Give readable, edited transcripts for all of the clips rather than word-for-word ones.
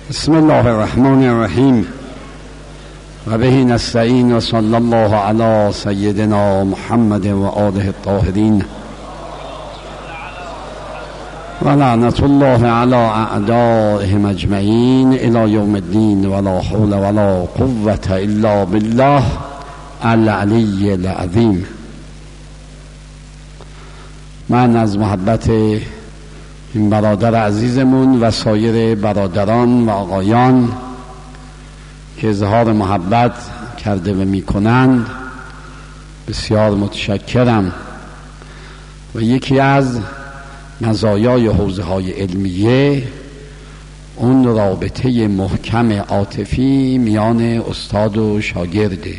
بسم الله الرحمن الرحیم و به نستعین و صلی الله علی سیدنا محمد و آله الطاهرین و لعنت الله علی اعدائهم اجمعین الی یوم الدین ولا حول ولا قوة الا بالله العلی العظیم. من از محبت این برادر عزیزمون و سایر برادران و آقایان که اظهار محبت کرده و میکنند بسیار متشکرم و یکی از مزایای حوزه‌های علمیه اون رابطه محکم عاطفی میان استاد و شاگرده.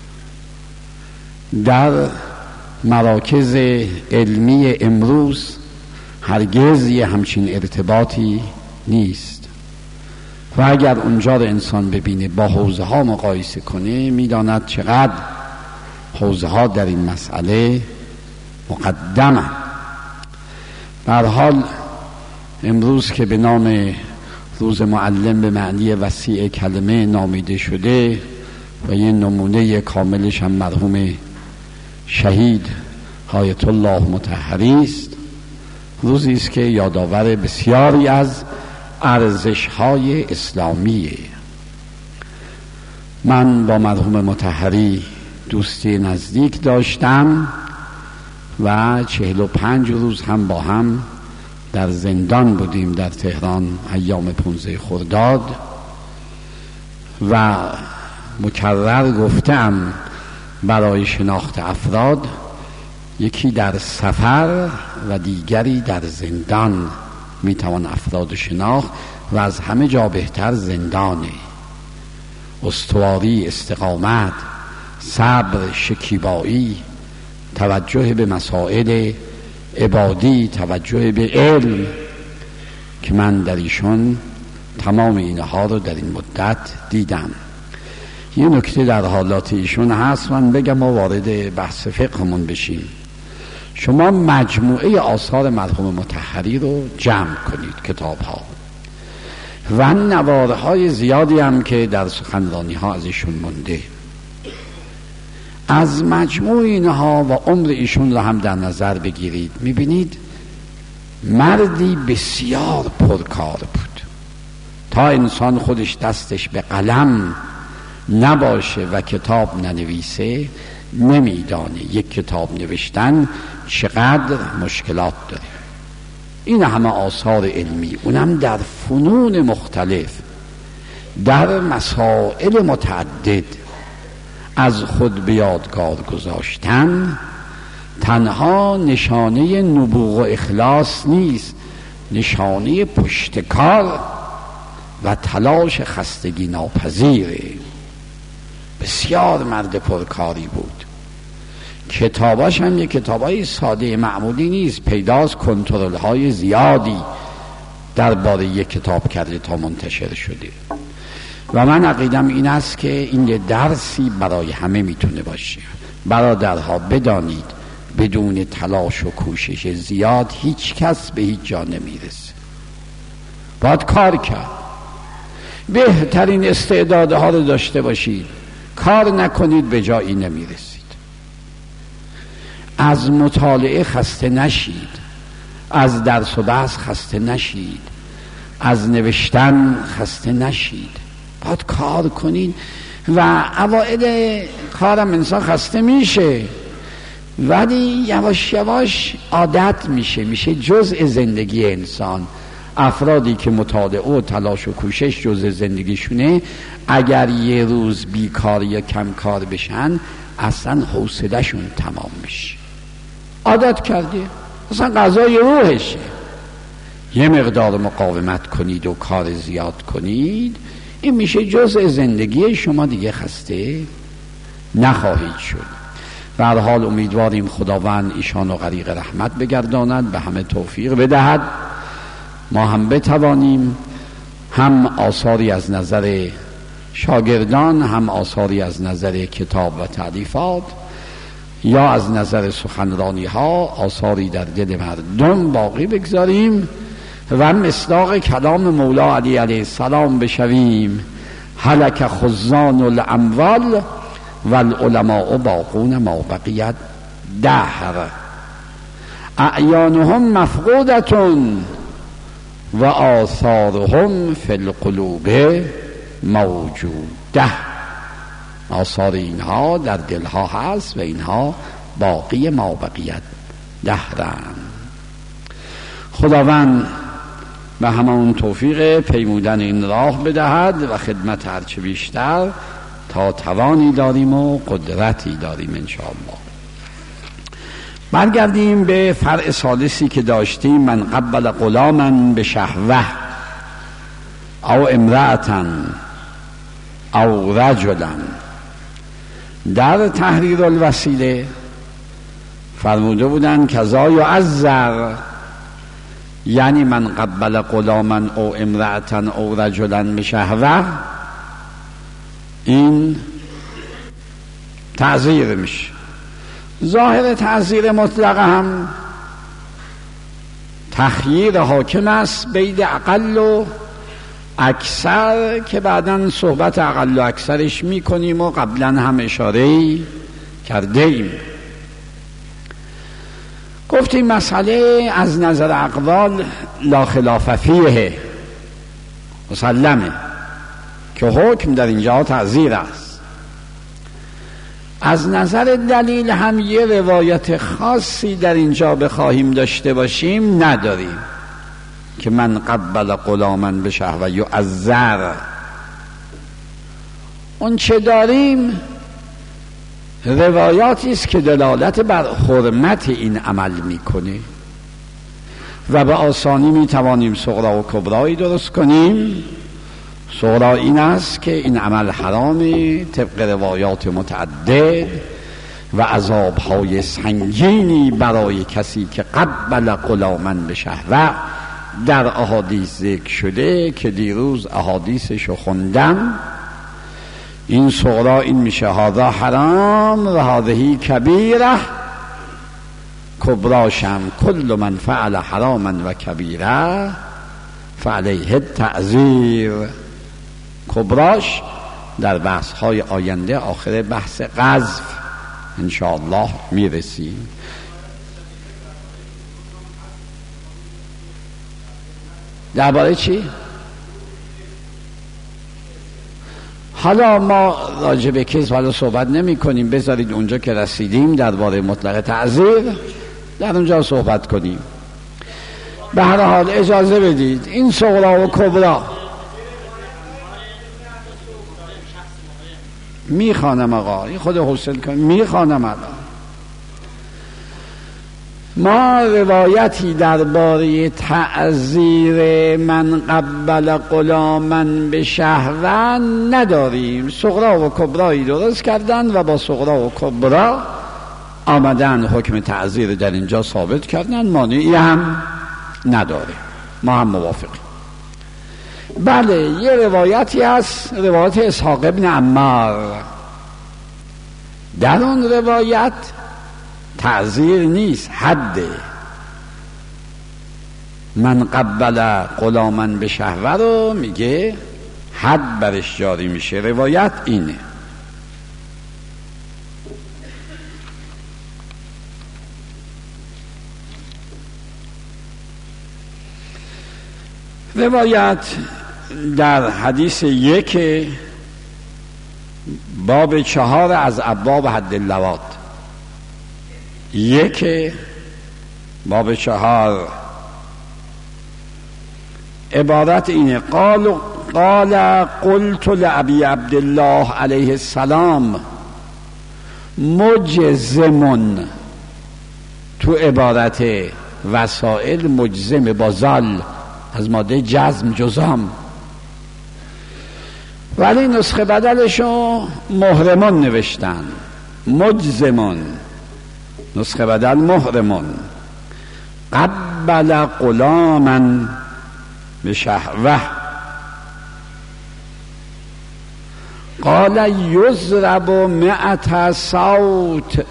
در مراکز علمی امروز هرگز یه همچین ارتباطی نیست و اگر اونجا رو انسان ببینه با حوزه ها مقایسه کنه میداند چقدر حوزه ها در این مسئله مقدمه. در حال امروز که به نام روز معلم به معنی وسیع کلمه نامیده شده و یه نمونه کاملش هم مرحوم شهید آیت الله مطهری است، روزی است که یادآور بسیاری از ارزش‌های اسلامیه. من با مرحوم مطهری دوستی نزدیک داشتم و 45 روز هم با هم در زندان بودیم در تهران ایام 15 خرداد و مکرر گفتم برای شناخت افراد یکی در سفر و دیگری در زندان میتوان افراد شناخت و از همه جا بهتر زندانه. استواری، استقامت، صبر، شکیبایی، توجه به مسائل عبادی، توجه به علم که من در ایشون تمام اینها رو در این مدت دیدم. یه نکته در حالات ایشون هست من بگم و وارد بحث فقهمون بشیم. شما مجموعه آثار مرحوم مطهری رو جمع کنید، کتاب ها و نواره های زیادی هم که در سخنرانی ها از ایشون مونده، از مجموع اینها و عمر ایشون رو هم در نظر بگیرید. میبینید مردی بسیار پرکار بود. تا انسان خودش دستش به قلم نباشه و کتاب ننویسه نمیدانه یک کتاب نوشتن چقدر مشکلات داره. این همه آثار علمی، اونم در فنون مختلف، در مسائل متعدد، از خود به یادگار گذاشتن تنها نشانه نبوغ و اخلاص نیست، نشانه پشتکار و تلاش خستگی ناپذیره. بسیار مرد پرکاری بود. کتاباش هم یک کتابای ساده معمولی نیست، پیداست کنترل های زیادی درباره یک کتاب کرده تا منتشر شده و من عقیدم این است که این یه درسی برای همه میتونه باشه. برادرها بدانید بدون تلاش و کوشش زیاد هیچ کس به هیچ جا نمیرسه. باید کار کرد. بهترین استعدادها رو داشته باشید، کار نکنید به جایی نمیرسید. از مطالعه خسته نشید، از درس و بحث خسته نشید، از نوشتن خسته نشید. باید کار کنید و اوائل کارم انسان خسته میشه ولی یواش یواش عادت میشه جزء زندگی انسان. افرادی که مطالعه و تلاش و کوشش جزء زندگیشونه اگر یه روز بیکار یا کم کار بشن اصلا حوصله‌شون تمام میشه. عادت کرده، اصلا غذای روحشه. یه مقدار مقاومت کنید و کار زیاد کنید این میشه جزء زندگی شما، دیگه خسته نخواهید شد. به هر حال امیدواریم خداوند ایشانو غریق رحمت بگرداند، به همه توفیق بدهد، ما هم بتوانیم هم آثاری از نظر شاگردان هم آثاری از نظر کتاب و تألیفات یا از نظر سخنرانی ها آثاری در دل مردم باقی بگذاریم و مصداق کلام مولا علی علیه السلام بشویم: هلک خزان الاموال والعلماء باقون ما بقیت دهر، اعیانهم مفقودتون و آثارهم فی القلوب موجوده. آثار اینها در دلها هست و اینها باقی ما بقیت دهرن. خداوند به همون توفیق پیمودن این راه بدهد و خدمت هرچه بیشتر تا توانی داریم و قدرتی داریم انشاءالله. برگردیم به فرع ثالثی که داشتیم: من قبل غلاما به شهوه او امرأة او رجلا. در تحریر الوسیله فرموده بودن کذا یعذر، یعنی من قبل غلاما او امرأة او رجلا به شهوه، این تعذیر میشه. ظاهر تعذیر مطلق هم تخییر حاکم است بین اقل و اکثر که بعداً صحبت اقل و اکثرش میکنیم و قبلا هم اشاره کرده ایم. گفتیم مسئله از نظر اقوال لا خلاف فیه، مسلمه که حکم در اینجا تعذیر است. از نظر دلیل هم یه روایت خاصی در اینجا بخواهیم داشته باشیم نداریم که من قبل غلاما به شهوه یعذر. اون چه داریم روایاتی است که دلالت بر حرمت این عمل میکنه و به آسانی میتوانیم صغرا و کبرایی درست کنیم. صغرا این است که این عمل حرامی طبق روایات متعدد و عذابهای سنگینی برای کسی که قبل غلاما به شهوه در احادیث ذکر شده که دیروز احادیثشو خوندم. این صغرا این میشه هذا حرام و هذه کبیره، کبراشم کل من فعل حراما و کبیره فعلیه التعذیر. کبراش در بحث های آینده آخر بحث قذف انشاءالله میرسیم. درباره چی؟ حالا ما راجع به کذب حالا صحبت نمی کنیم، بذارید اونجا که رسیدیم درباره مطلق تعذیر در اونجا صحبت کنیم. به هر حال اجازه بدید این صغرا و کبرا میخوانم آقا، این خود حوصله کن، میخوانم الان. ما روایتی درباره تعذیر من قبل غلاما به شهوه نداریم. صغرا و کبرایی درست کردن و با صغرا و کبرا آمدن حکم تعذیر در اینجا ثابت کردن، مانعی هم نداره، ما هم موافقیم. بله یه روایتی هست، روایت اسحاق ابن عمار. در اون روایت تعذیر نیست، حده. من قبل غلاما به شهوه رو میگه حد برش جاری میشه. روایت اینه. روایت در حدیث 1 باب 4 از ابواب حد اللواط، 1 باب 4 عبارت اینه: قال قلت لأبي عبدالله علیه السلام مجزم. تو عبارت وسائل مجزم با زال از ماده جزم جزام، ولی نسخه بدلشو محرمون نوشتن، مجزمون، نسخه بدل محرمون. قبل غلاما به شهوه قال یضرب 100 صوت،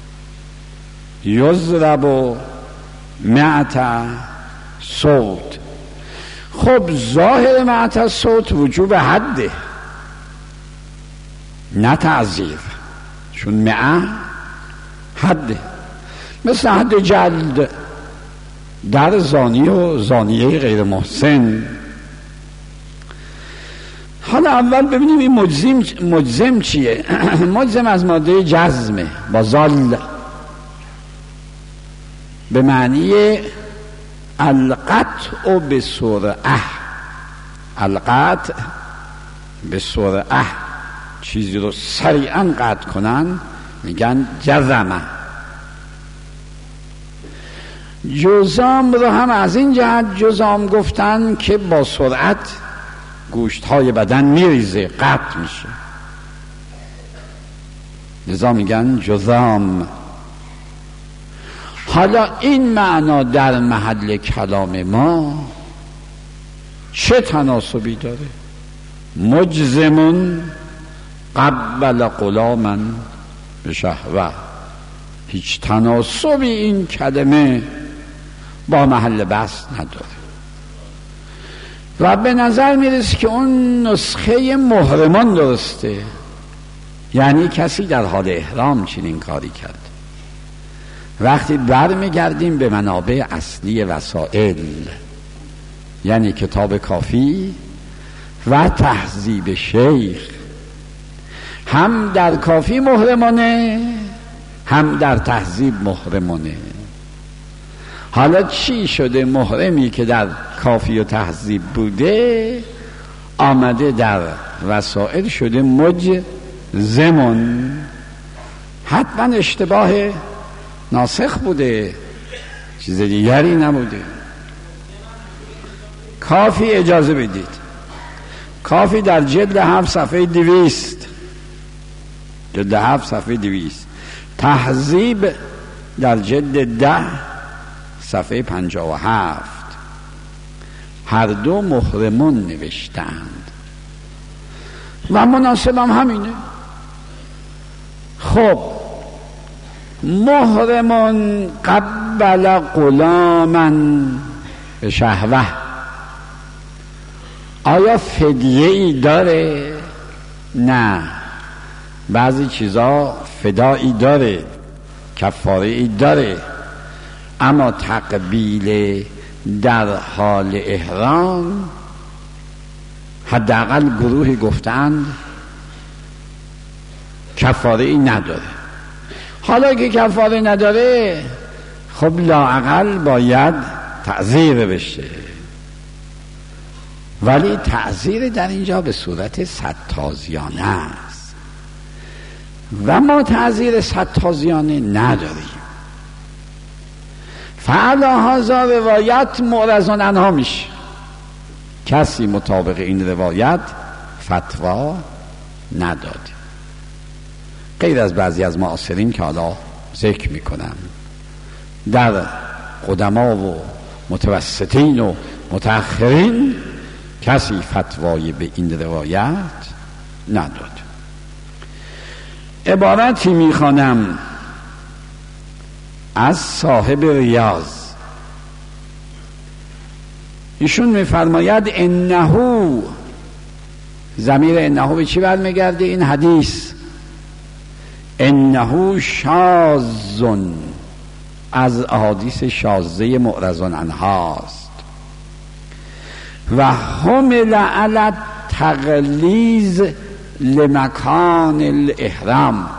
یضرب 100 صوت، خب ظاهر معنی از صوت وجوب حده نه تعزیر، چون معه حده، مثل حد جلد در زانی و زانیه غیر محسن. حالا اول ببینیم این مجزم چیه. مجزم از ماده جزمه با زال، به معنی القطع به سرعه، القطع به سرعه، چیزی رو سریعا قطع کنن میگن جزمه. جزام رو هم از این جهت جزام گفتن که با سرعت گوشت های بدن میریزه، قطع میشه، لذا میگن جزام. حالا این معنا در محل کلام ما چه تناسبی داره؟ مجزمون قبل غلاما به شهوه، هیچ تناسبی این کلمه با محل بحث نداره و به نظر میرسه که اون نسخه محرمان درسته، یعنی کسی در حال احرام چنین کاری کرد. وقتی برمیگردیم به منابع اصلی وسائل، یعنی کتاب کافی و تهذیب شیخ، هم در کافی محرمانه هم در تهذیب محرمانه. حالا چی شده؟ محرمی که در کافی و تهذیب بوده آمده در وسائل شده مجزمون. حتما اشتباه ناسخ بوده، چیز دیگری نبوده. کافی اجازه بدید، کافی در جلد 7 صفحه 200، جلد 7 صفحه 200، تهذیب در جلد 10 صفحه 57، هر دو محرمون نوشتند و مناسب هم همینه. خب محرمون قبل غلاما به شهوه، آیا فدیه ای داره؟ نه، بعضی چیزا فدایی داره، کفاره ای داره، اما تقبیل در حال احرام حداقل گروهی گفتند کفاره ای نداره. حالا که کفاره نداره خب لااقل باید تعزیر بشه، ولی تعزیر در اینجا به صورت 100 تازیانه است و ما تعزیر 100 تازیانه نداریم. فعلا هازا روایت معرضون عنها میشه، کسی مطابق این روایت فتوا نداد غیر از بعضی از معاصرین که حالا ذکر میکنم. در قدما و متوسطین و متأخرین کسی فتوای به این روایت نداد. عبارتی میخوانم از صاحب ریاض، ایشون میفرماید انهو، ضمیر انهو به چی برمیگرده؟ این حدیث انهو شاذٌ، از احادیث شاذه معرضون عنهاست و حمل علی تغلیظ لمکان الاحرام،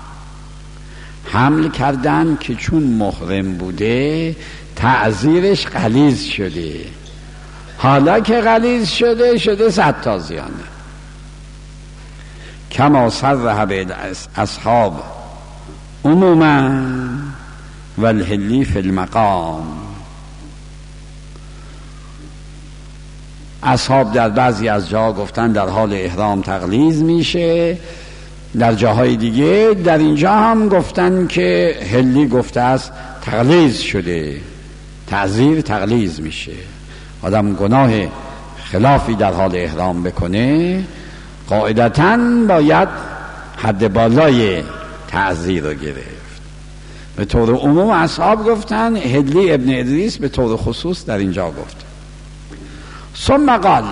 حمل کردن که چون محرم بوده تعزیرش غلیظ شده، حالا که غلیظ شده 100 تازیانه. کما صرح به اصحاب عموما والحلی فی المقام، اصحاب در بعضی از جا گفتن در حال احرام تغلیظ میشه، در جاهای دیگه در اینجا هم گفتن که حلی گفته است تغلیظ شده، تعزیر تغلیظ میشه. آدم گناه خلافی در حال احرام بکنه قاعدتاً باید حد بالای تعزیر رو گرفت. به طور عموم اصحاب گفتن، حلی ابن ادریس به طور خصوص در اینجا گفت. ثم قال،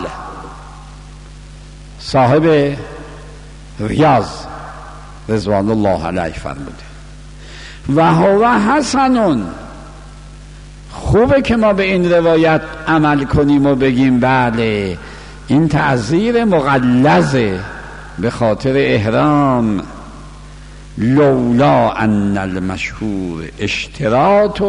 صاحب ریاض رضوان الله علیه فرموده و هو حسن، خوبه که ما به این روایت عمل کنیم و بگیم بله این تعذیر مغلظه به خاطر احرام، لولا ان المشهور اشتراط،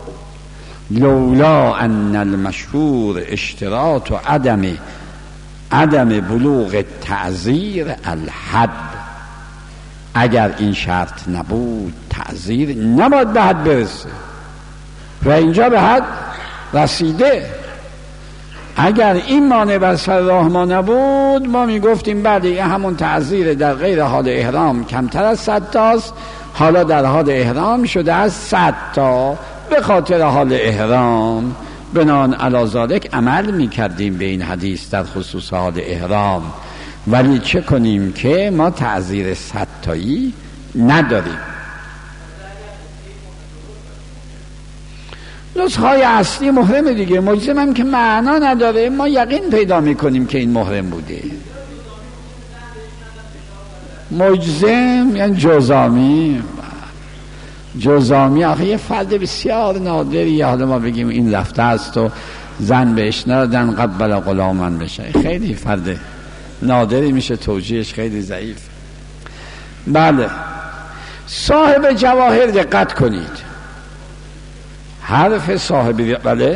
لولا ان المشهور اشتراط و عدم بلوغ تعذیر الحد، اگر این شرط نبود تعذیر نباید به حد برسه و اینجا به حد رسیده. اگر این مانع بر سر راه ما نبود ما میگفتیم بله همون تعذیر در غیر حال احرام کمتر از 100 تاست، حالا در حال احرام شده از 100 تا، به خاطر حال احرام بنان علی ذالک عمل میکردیم به این حدیث در خصوص حال احرام. ولی چه کنیم که ما تعذیر 100 تایی نداریم. نسخه‌های اصلی محرم دیگه، مجزم هم که معنا نداره، ما یقین پیدا میکنیم که این محرم بوده. مجزم یعنی جزامی آخه یه فرد بسیار نادری، حالا ما بگیم این رفته است و زن بهش ندادن قبل غلامن بشه، خیلی فرد نادری میشه، توجیهش خیلی ضعیف. بله صاحب جواهر دقت کنید، حرف صاحب بله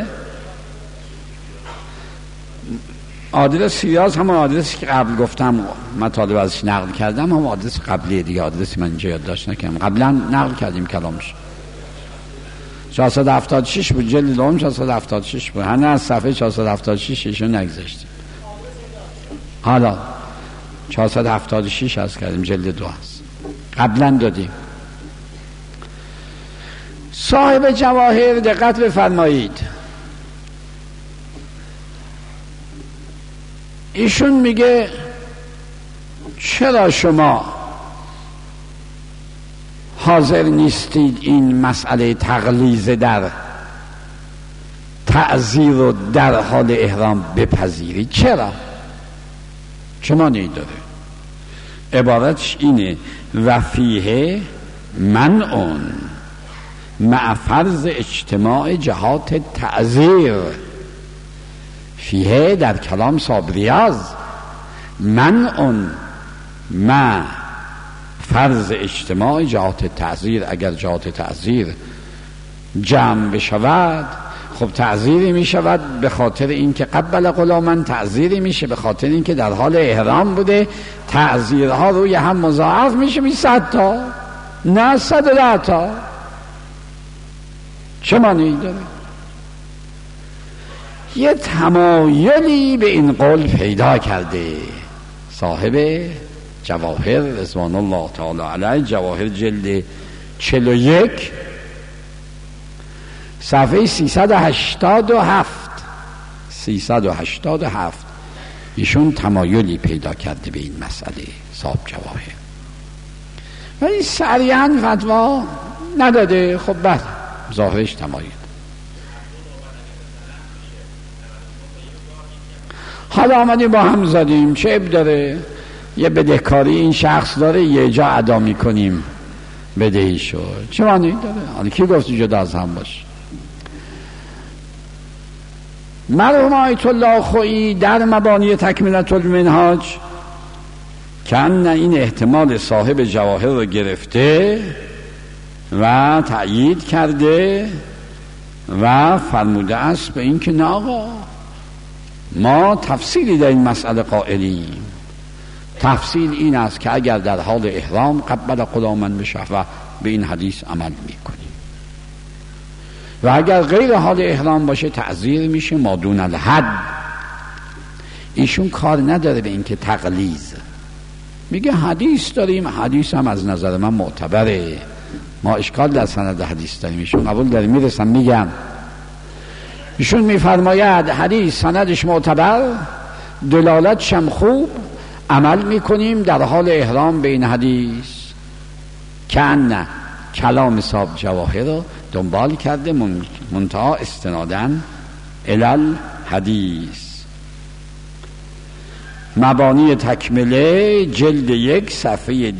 آدرس ریاض همون آدرسی که قبل گفتم مطالب ازش نقل کردم، هم آدرس قبلی دیگه، آدرسی من اینجا یادداشت نکردم، قبلا نقل کردیم کلامش. 476 بود، جلد دوم 476 بود، هنوز از صفحه 476 ایشون نگذاشتیم. حالا 476 هست کردیم، جلد 2 هست، قبلا دادیم. صاحب جواهر دقت بفرمایید، ایشون میگه چرا شما حاضر نیستید این مسئله تغلیظ در تعذیر رو در حال احرام بپذیرید؟ چه معنی داره؟ عبارتش اینه و فیه منع مع فرض اجتماع جهات تعذیر. فیه در کلام صاحب ریاض، منع مع فرض اجتماع جهات تعذیر، اگر جهات تعذیر جمع بشود خب تعذیری می شود به خاطر اینکه قبل غلامن، تعذیری میشه به خاطر اینکه در حال احرام بوده، تعذیرها روی هم مضاعف میشه 100 تا نه 110 تا. چه معنی داره؟ یه تمایلی به این قول پیدا کرده صاحب جواهر رضوان الله تعالی علیه، جواهر جلد 41 صفحه 387 ایشون تمایلی پیدا کرده به این مسئله صاحب جواهر، ولی صریحاً فتوا نداده. خب بعد ظاهرش تمایل. حالا آمدیم با هم زدیم، چه عیب داره؟ یه بدهکاری این شخص داره، یه جا ادا میکنیم بدهی شد، چه معنی داره؟ حالا کی گفت جدا از هم باشه؟ مرحوم آیت الله خویی در مبانی تکمیلة المنهاج که این احتمال صاحب جواهر رو گرفته و تأیید کرده و فرموده است به این که نه آقا، ما تفصیلی در این مسئله قائلیم. تفصیل این است که اگر در حال احرام قبل غلامن بشه و به این حدیث عمل میکنیم، و اگر غیر حال احرام باشه تعذیر میشه ما دون الحد. ایشون کار نداره به این که تغلیظ، میگه حدیث داریم، حدیث هم از نظر من معتبره، ما اشکال در سند حدیث داریم. ایشون قبول داره، میرسم میگم ایشون میفرماید حدیث سندش معتبر، دلالتش هم خوب، عمل میکنیم در حال احرام به این حدیث. که نه کلام صاحب جواهر رو دنبال کرده، منتها استنادن الال حدیث. مبانی تکمله جلد 1 صفحه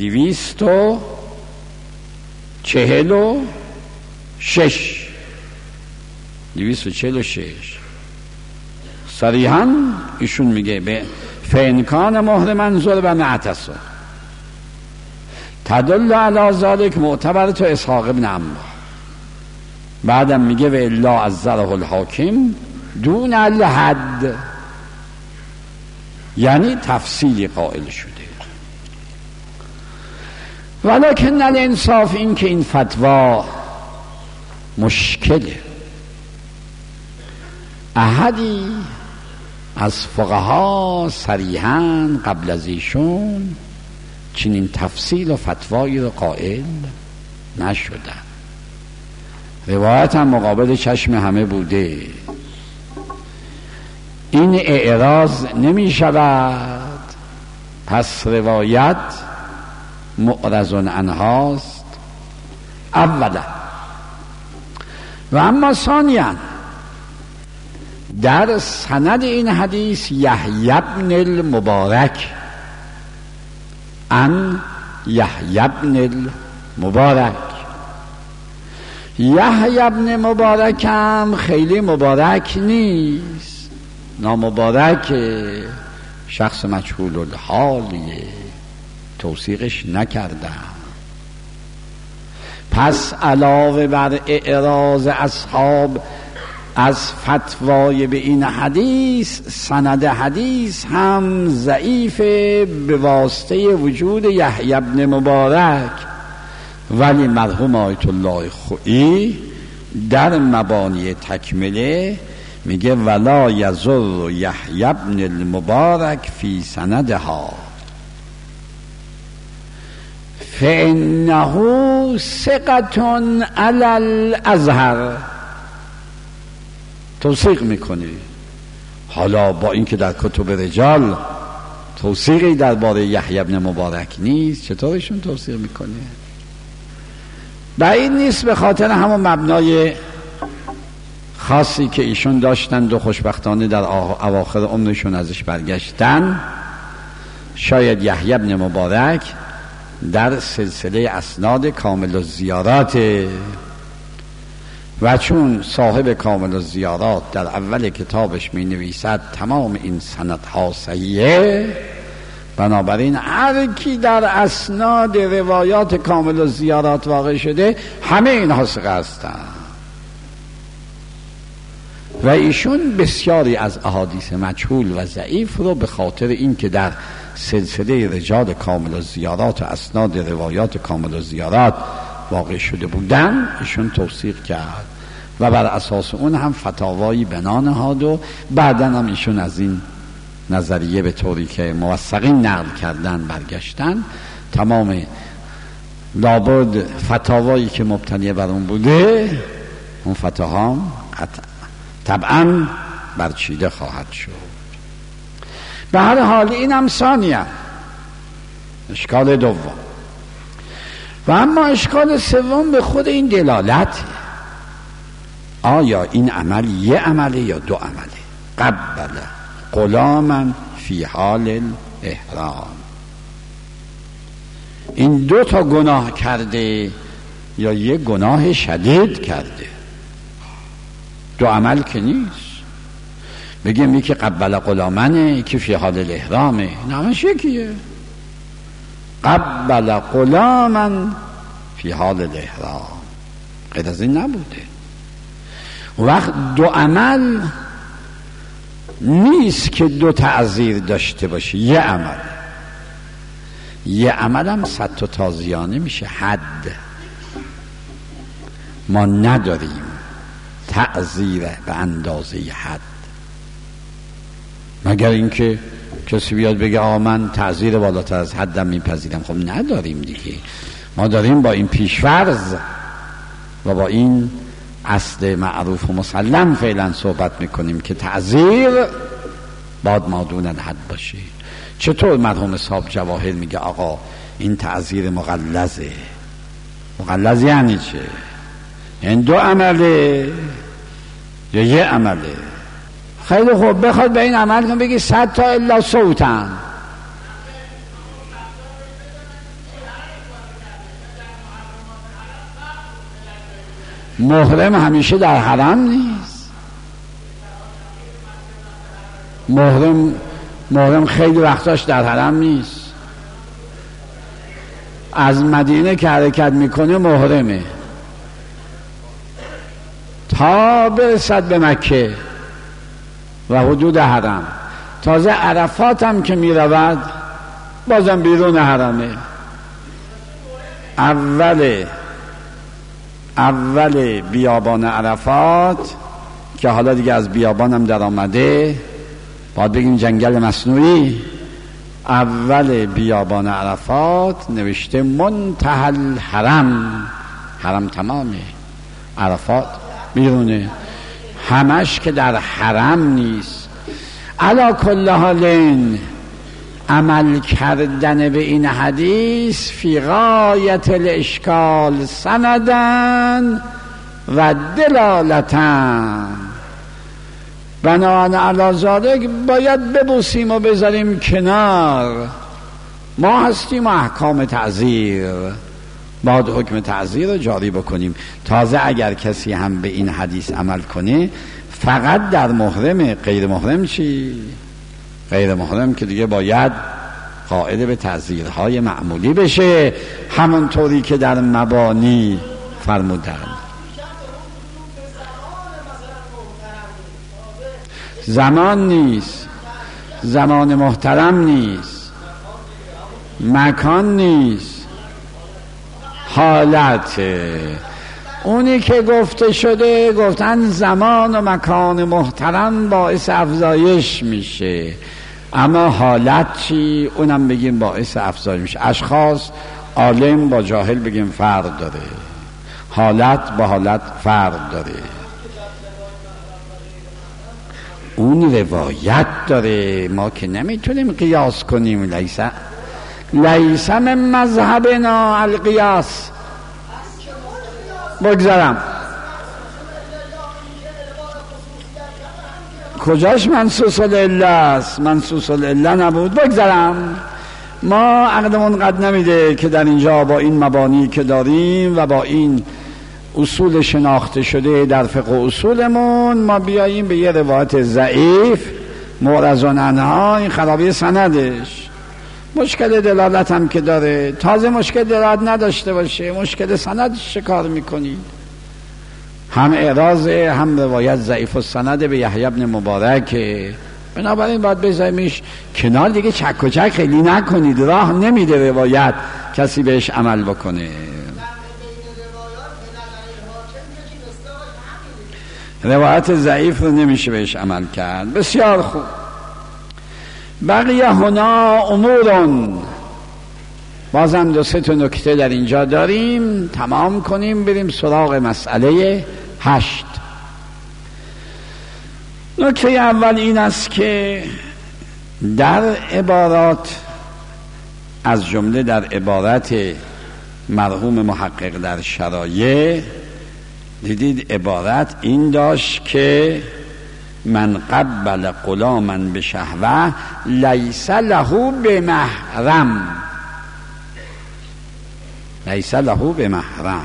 246 صریحاً ایشون میگه به فینکان مهر منظور و نعتصو تدل علی ذالک معتبرت اسحاق ابن عمرو. بعدم میگه و الا عذره الحاکم دون الحد، یعنی تفصیلی قائل شده. ولکن الانصاف این که این فتوا مشکله. احدی از فقها صریحاً قبل از ایشون چنین تفصیل و فتوایی رو قائل نشدن. روایت هم مقابل چشم همه بوده. این اعراض نمی شود، پس روایت معرض عنهاست اولا. و اما ثانیاً در سند این حدیث یحیی بن المبارک ان یحیی بن المبارک، یحیی بن مبارک هم خیلی مبارک نیست، نامبارک، شخص مجهول الحالیه، توثیقش نکردم. پس علاوه بر اعراض اصحاب از فتوای به این حدیث، سند حدیث هم ضعیف به واسطه وجود یحیی بن مبارک. ولی مرحوم آیت الله خویی در مبانی تکمله میگه ولا یضر یحیی بن المبارک فی سندها فانه ثقة علی الازهر. توثیق میکنی. حالا با اینکه در کتب رجال توثیقی درباره یحیی بن مبارک نیست، چطورشون توثیق میکنه؟ بعید نیست به خاطر همون مبنای خاصی که ایشون داشتند و خوشبختانه در اواخر عمرشون ازش برگشتن. شاید یحیی بن مبارک در سلسله اسناد کامل الزیارات و چون صاحب کامل الزیارات در اول کتابش می نویسد تمام این سندها صحیحه، بنابراین هر کی در اسناد روایات کامل الزیارات واقع شده همه اینها ثقه هستند. و ایشون بسیاری از احادیث مجهول و ضعیف رو به خاطر اینکه در سلسله رجال کامل الزیارات و اسناد روایات کامل الزیارات واقع شده بودن ایشون توثیق کرد و بر اساس اون هم فتاوایی بنا نهاد و بعداً هم ایشون از این نظریه به طوری که موثقین نقل کردن برگشتن. تمام لابد فتاوایی که مبتنی بر اون بوده اون فتاها طبعاً برچیده خواهد شد. به هر حال این هم ثانیه، اشکال دوم. و اما اشکال سوم به خود این دلالت، آیا این عمل یه عمله یا دو عمله؟ قبل غلاما فی حال الاحرام، این دو تا گناه کرده یا یه گناه شدید کرده؟ دو عمل که نیست. بگیم یکی قبل غلامنه که فی حال الاحرامه، این همش یکیه. قبل غلاما فی حال الاحرام، غیر از این نبوده. وقت دو عمل نیست که دو تعذیر داشته باشه، یه عمل. یه عمل هم 100 تا تازیانه میشه حد. ما نداریم تعذیر به اندازه حد، مگر اینکه کسی بیاد بگه آقا من تعذیر بالاتر از حدم میپذیرم. خب نداریم دیگه. ما داریم با این پیشفرض و با این اصل معروف و مسلم فعلا صحبت میکنیم که تعذیر باید مادون الحد باشه. چطور مرحوم صاحب جواهر میگه آقا این تعذیر مغلظه؟ مغلظ یعنی چه؟ این دو عمله یا یه عمله؟ خیلی خوب، بخواد به این عمل کن بگی 100 تا الا صوتن، محرم همیشه در حرم نیست. محرم خیلی وقتاش در حرم نیست. از مدینه که حرکت میکنه محرمه تا برسد به مکه و حدود حرم. تازه عرفات هم که میرود بازم بیرون حرمه. اول بیابان عرفات که حالا دیگه از بیابان هم در آمده، باید بگیم جنگل مصنوعی، اول بیابان عرفات نوشته منتهى الحرم. حرم تمامه، عرفات بیرونه، همش که در حرم نیست. علی کل حالین عمل کردن به این حدیث فی غایت الاشکال سندن و دلالتن. بنابراین علی ذالک باید ببوسیم و بذاریم کنار. ما هستیم احکام تعزیر، باید حکم تعزیر رو جاری بکنیم. تازه اگر کسی هم به این حدیث عمل کنه فقط در محرم، غیر محرم چی؟ غیر محرم که دیگه باید قائل به تعزیرهای معمولی بشه، همونطوری که در مبانی فرمودن. زمان نیست، زمان محترم نیست، مکان نیست، حالت. اونی که گفته شده گفتن زمان و مکان محترم باعث افزایش میشه، اما حالت چی؟ اونم بگیم باعث افزایش میشه. اشخاص عالم با جاهل بگیم فرق داره، حالت با حالت فرق داره. اون روایت داره، ما که نمیتونیم قیاس کنیم. لیس من مذهبنا القیاس. بگذارم کجاش منصوص العله است؟ منصوص العله نبود. بگذارم ما عقلمون قد نمیده که در اینجا با این مبانی که داریم و با این اصول شناخته شده در فقه اصولمون ما بیاییم به یه روایت ضعیف معرضون عنها، این خرابی سندش، مشکل دلالت هم که داره، تازه مشکل دلالت نداشته باشه مشکل سندش چه کار میکنید؟ هم اعراضه هم روایت ضعیف السند به یحیی بن مبارک. بنابراین باید بذاریمش کنار دیگه. چک و چک خیلی نکنید، راه نمیده روایت کسی بهش عمل بکنه. روایت ضعیف رو نمیشه بهش عمل کرد. بسیار خوب. بقیه هنا امورون، بازم 2-3 نکته در اینجا داریم، تمام کنیم بریم سراغ مسئله 8. نکته اول این است که در عبارات، از جمله در عبارت مرحوم محقق در شرایع، دیدید عبارت این داشت که من قبل غلاما بشهوه لیس له بمحرم. لیس له بمحرم.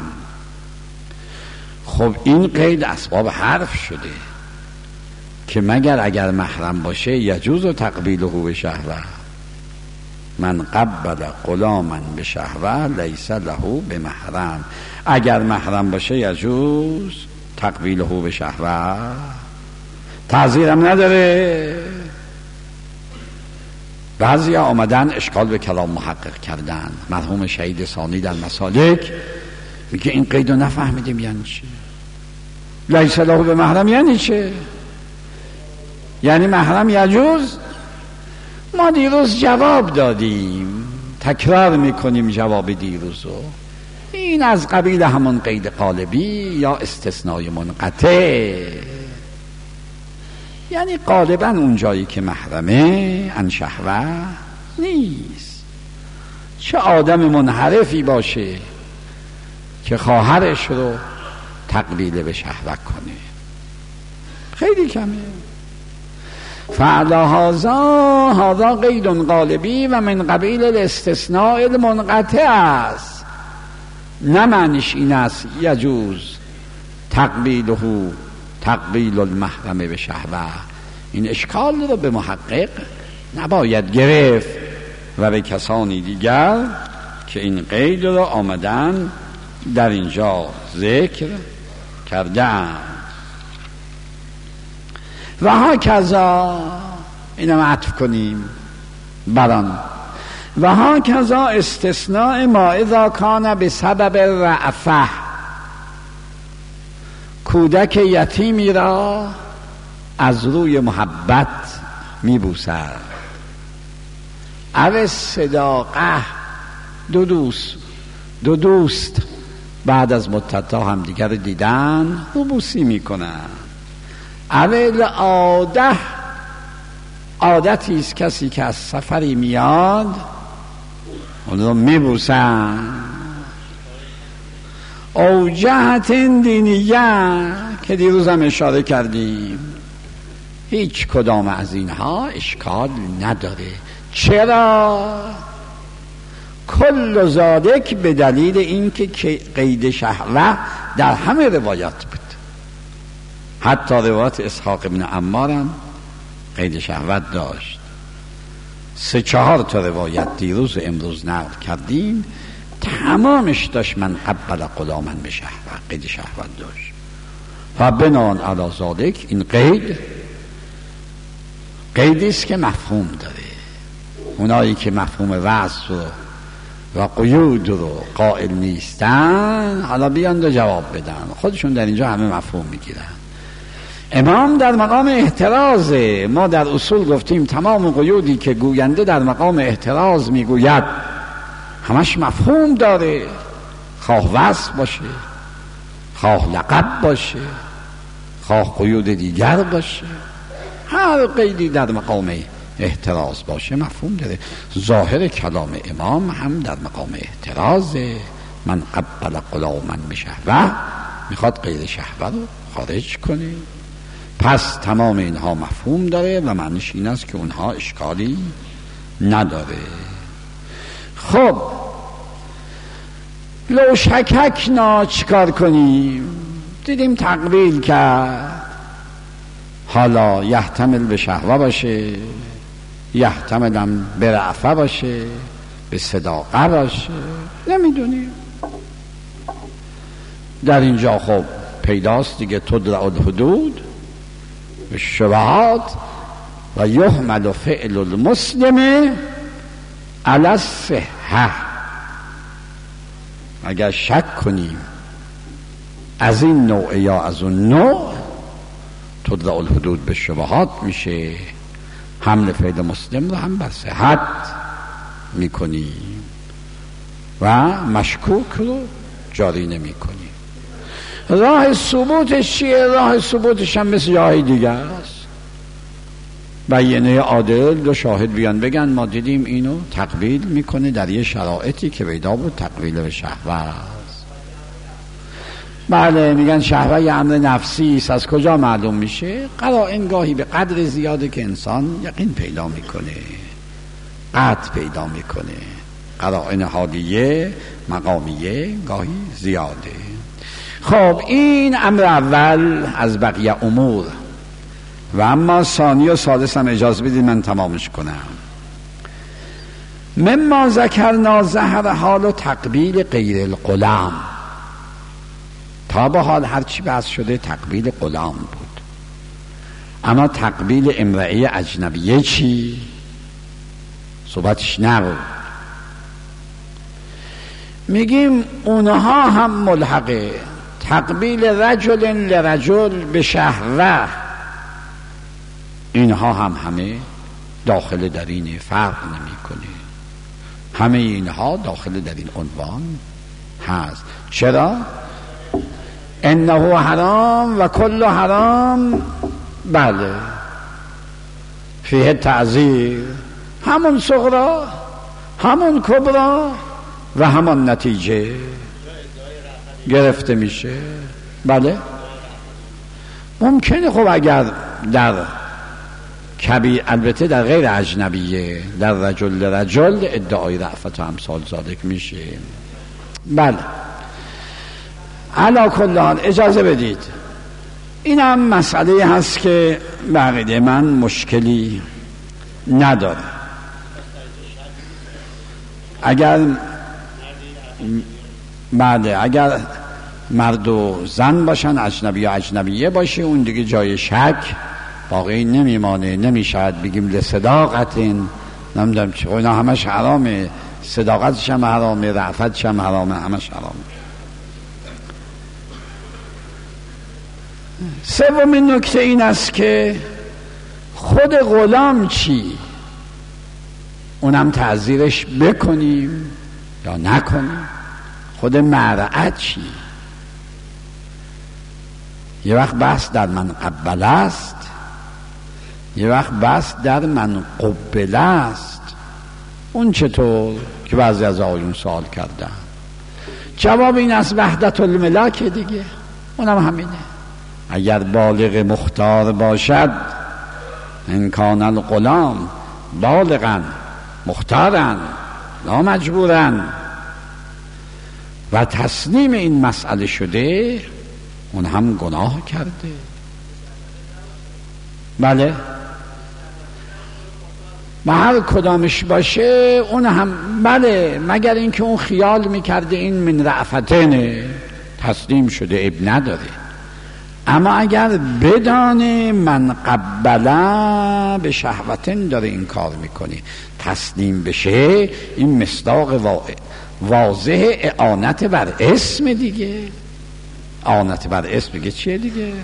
خب این قید اسباب حرف شده که مگر اگر محرم باشه یجوز تقبیله بشهوه. من قبل غلاما بشهوه لیس له بمحرم. اگر محرم باشه یجوز تقبیله بشهوه، تعزیرم نداره. بعضی ها آمدن اشکال به کلام محقق کردن. مرحوم شهید ثانی در مسالک میگه این قیدو نفهمیدیم یعنی چی؟ لیس له بمحرم یعنی چه؟ یعنی محرم یجوز؟ ما دیروز جواب دادیم، تکرار میکنیم جواب دیروزو. این از قبیل همون قید قالبی یا استثنای منقطع، یعنی غالبا اون جایی که محرمه ان شهوه نیست. چه آدم منحرفی باشه که خواهرش رو تقلیل به شهوه کنه، خیلی کمه. فعلا هذا قید غالبی و من قبیل الاستثناء المنقطع است. نه معنیش این است یجوز تقبیله تقبیل المحرم به شهوه. این اشکال رو به محقق نباید گرفت و به کسانی دیگر که این قید رو آمدن در اینجا ذکر کردن. و ها کذا، اینم عطف کنیم بران، و ها کذا استثناء ما اذا کان به سبب رأفه، کودک یتیمی را از روی محبت میبوسد. او صداقه، دو دوست بعد از مدت‌ها هم دیگر دیدن بوسی میکنن. اول عادتی است کسی که از سفری میاد اون رو میبوسن. او جهت دینیه که دیروز هم اشاره کردیم، هیچ کدام از اینها اشکال نداره. چرا؟ کل ذالک به دلیل اینکه قید شهوه در همه روایات بود. حتی روایت اسحاق ابن عمار هم قید شهوت داشت. 3-4 تا روایت دیروز و امروز نقل کردیم، تمامش داشت من قبل غلاما به شهوه، قید شهوت داشت. و بنان علی ذالک این قیدی است که مفهوم داره. اونایی که مفهوم وعظ و قیود رو قائل نیستن حالا بیان و جواب بدن، خودشون در اینجا همه مفهوم میگیرن. امام در مقام احترازه. ما در اصول گفتیم تمام قیودی که گوینده در مقام احتراز میگوید همش مفهوم داره، خواه وصف باشه، خواه لقب باشه، خواه قیود دیگر باشه، هر قیدی در مقام احتراز باشه مفهوم داره. ظاهر کلام امام هم در مقام احترازه. من قبل غلاما بشهوه، میخواد قید شهوه رو خارج کنه. پس تمام اینها مفهوم داره و معنیش این است که اونها اشکالی نداره. خب لو شککنا چیکار کنیم؟ دیدیم تقبیل کرد، حالا یحتمل به شهوه باشه، یحتمل هم به رأفه باشه، به صداقه باشه، نمیدونیم. در اینجا خب پیداست دیگه تدرع الحدود به شبهات و یحمل فعل المسلم علی الصحة. اگر شک کنیم از این نوع یا از اون نوع، تدرع الحدود به شبهات میشه، حمل فعل مسلم رو هم بر صحت میکنیم و مشکوک رو جاری نمیکنیم. راه ثبوتش چیه؟ راه ثبوتش هم مثل جای دیگه است. بیانیه عادل، 2 شاهد بیان بگن ما دیدیم اینو تقبیل میکنه در یه شرایطی که پیدا بود تقبیل به شهوه است. بله میگن شهوه یه امر نفسی است. از کجا معلوم میشه؟ قرائن گاهی به قدر زیاده که انسان یقین پیدا میکنه، قطع پیدا میکنه. قرائن حالیه مقامیه گاهی زیاده. خب این امر اول از بقیه امور. و اما ثانی و ثالث هم اجازه بدید من تمامش کنم. مما ذکرنا ظهر حال و تقبیل غیر الغلام. تا به حال هرچی بحث شده تقبیل غلام بود، اما تقبیل امرأه اجنبیه چی؟ صحبتش نبود. میگیم اونها هم ملحقه. تقبیل رجل لرجل به شهوه، اینها هم همه داخل در این، فرق نمی کنه. همه اینها داخل در این عنوان هست. چرا؟ انه حرام و کل حرام، بله فیه تعذیر، همون صغرا همون کبرا و همون نتیجه گرفته میشه. بله ممکنه خب اگر در کبیر، البته در غیر اجنبیه، در رجل رجل ادعای رأفت و امثال ذالک میشه. بله علا کل حال اجازه بدید، اینم مسئله هست که بقیده من مشکلی نداره. اگر مرد و زن باشن، اجنبی یا اجنبیه باشه، اون دیگه جای شک باقی نمیمانه. نمیشد بگیم لصداقت، نمیدونم چه، اینا همش حرامه، صداقتش هم حرامه، رأفتش هم حرامه، همش حرامه. سومین نکته این است که خود غلام چی؟ اونم تعذیرش بکنیم یا نکنیم. خود مرأت چی؟ یه وقت بحث در من قبل است، یه وقت بحث در من قبل است. اون چطور که بعضی از آیون سوال کردن؟ جواب این است وحدت الملک دیگه، اونم همینه. اگر بالغ مختار باشد، ان کان الغلام بالغا مختارا لا مجبورا، و تسلیم این مسئله شده، اون هم گناه کرده. بله، و هر کدامش باشه اون هم بله، مگر اینکه اون خیال میکرده این من رأفتنه، تسلیم شده، اب نداره. اما اگر بدانه من قبلا به شهوتن داره این کار میکنه، تسلیم بشه، این مصداق واضح اعانت بر اسم دیگه. اعانت بر اسم دیگه چیه دیگه؟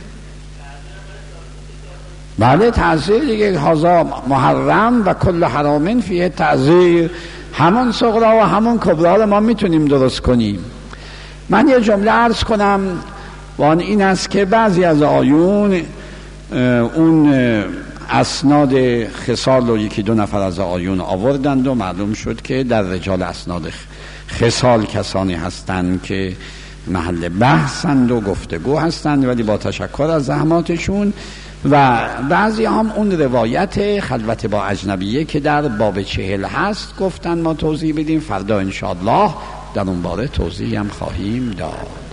بله، تعذیر دیگه. هذا محرم و کل حرامن فیه تعذیر. همون صغرا و همون کبرا رو ما میتونیم درست کنیم. من یه جمله عرض کنم و آن این است که بعضی از آیون اون اسناد خصال و یکی دو نفر از آیون آوردند و معلوم شد که در رجال اسناد خصال کسانی هستند که محل بحثند و گفتگو هستند، ولی با تشکر از زحماتشون. و بعضی هم اون روایت خلوت با اجنبیه که در باب 40 هست گفتن ما توضیح بدیم، فردا انشاءالله در اون باره توضیح هم خواهیم داد.